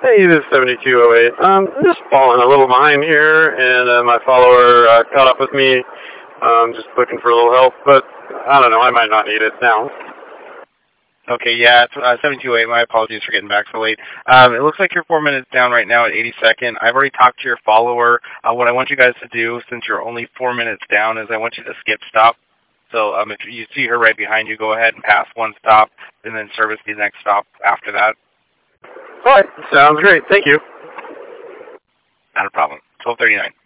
Hey, this is 7208. I'm just falling a little behind here, and my follower caught up with me. Just looking for a little help, but I don't know, I might not need it now. Okay, yeah, it's 728. My apologies for getting back so late. It looks like you're 4 minutes down right now at 82nd. I've already talked to your follower. What I want you guys to do, since you're only 4 minutes down, is I want you to skip stop. So if you see her right behind you, go ahead and pass one stop, and then service the next stop after that. All right, sounds great. Thank you. Not a problem. 1239.